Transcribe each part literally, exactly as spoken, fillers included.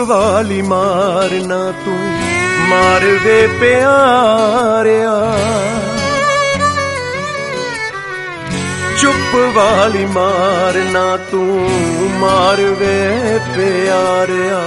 वाली मारना तू मार वे प्यारिया, चुप वाली मारना तू मार वे प्यारिया।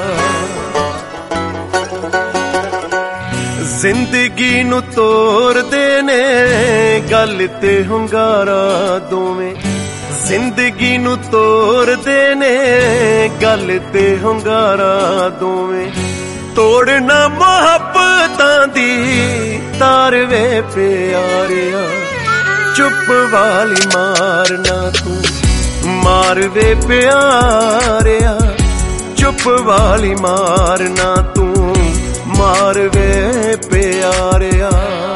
जिंदगी नू तोड़ देने गल ते हुंगारा दोवें, जिंदगी नू तोड़ देने गल ते हुंगारा दोवें, तोड़ना मुहब्बतां दी तार वे प्यारिया। चुप वाली मारना तू मार वे प्यारिया, चुप वाली मारना तू मार वे प्यारिया।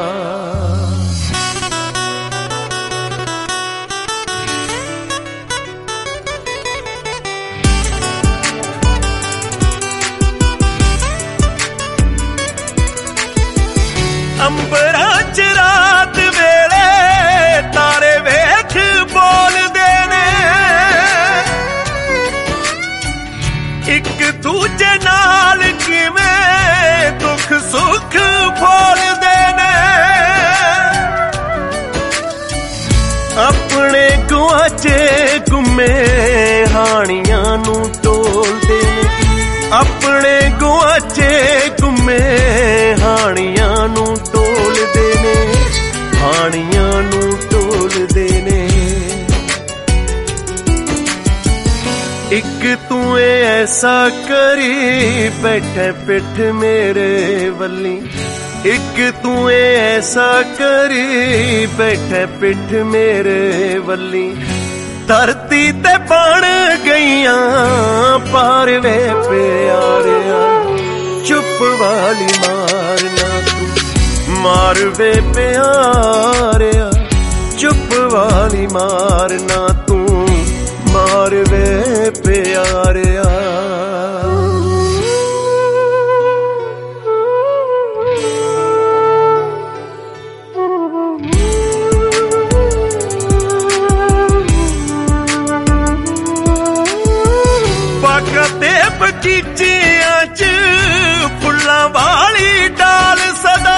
अंबरा च रात वेले तारे वेख बोलदे ने, इक दूजे नाल किवें दुख सुख बोलदे ने, अपने गुआचे गुमे हानियां नू टोलदे ने, अपने गुआचे गुमे हानियां नू टोलदे ने, हानियां नू टोलदे ने। इक तू ऐसा करी बैठे पिठ मेरे वल्ली, इक तू ऐसा करी बैठे पिठ मेरे वल्ली, धरती ते बन गईयां पार वे प्यारिया। चुप वाली मारना तू मार वे प्यारिया, चुप वाली मारना तू मार वे प्यारिया। बागते बगीचियां च फुल्लां वाली डाल सदा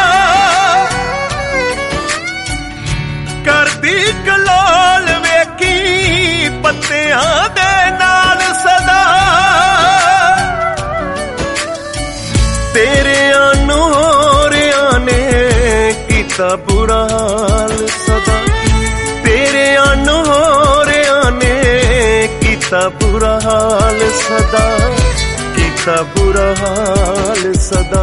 करदी कलोल वेखी पत्तियां दे नाल सदा, तेरे अनहोरियां ने कीता बुरा हाल सदा, तेरे अनहोरियां ने कीता बुरा हाल सदा, कीता बुरा हाल सदा।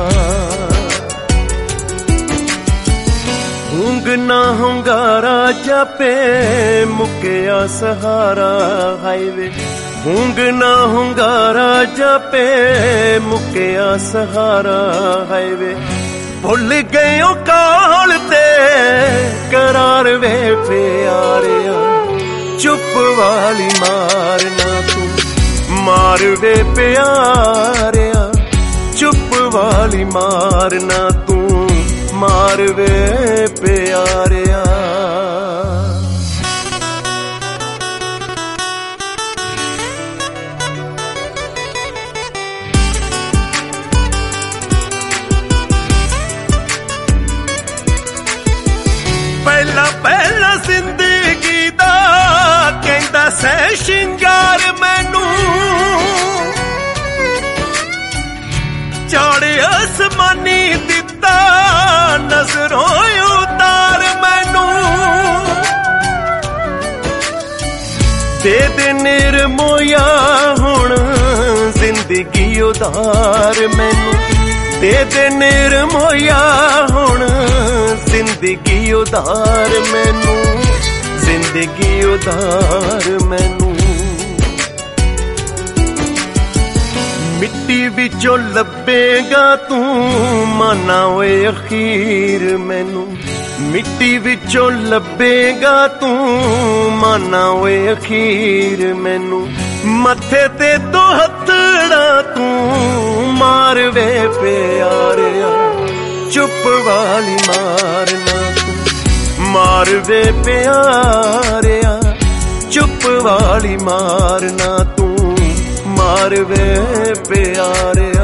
हुंग ना हुंगारा जापे मुकिया सहारा हाईवे, हुंग ना हुंगारा जापे मुकिया सहारा हाईवे, भुल गयो काल ते करार वे प्यारिया। चुप वाली मारना तू मार वे प्यारिया, चुप वाली मारना तू मार वे प्यारिया। पहला पहला जिंदगी दा कहंदा सै शिंगार मैनू, चाड़े आसमानी दिता नजरों उतार मैनू, दे दे निर्मोया हुण जिंदगी उधार मैनू, दे दे निर्मोया हुण जिंदगी उधार मैनू, जिंदगी उधार मैनू। मिट्टी विचों लभेगा तू माना ओए अखीर मैनू, मिट्टी विचों लभेगा तू माना ओए अखीर मैनू, मथे ते दो हथड़ा तू मार वे प्यारिया। चुप वाली मारना तू मार वे प्यारिया, चुप वाली मारना तू ਮਾਰ ਵੇ ਪਿਆਰੇ।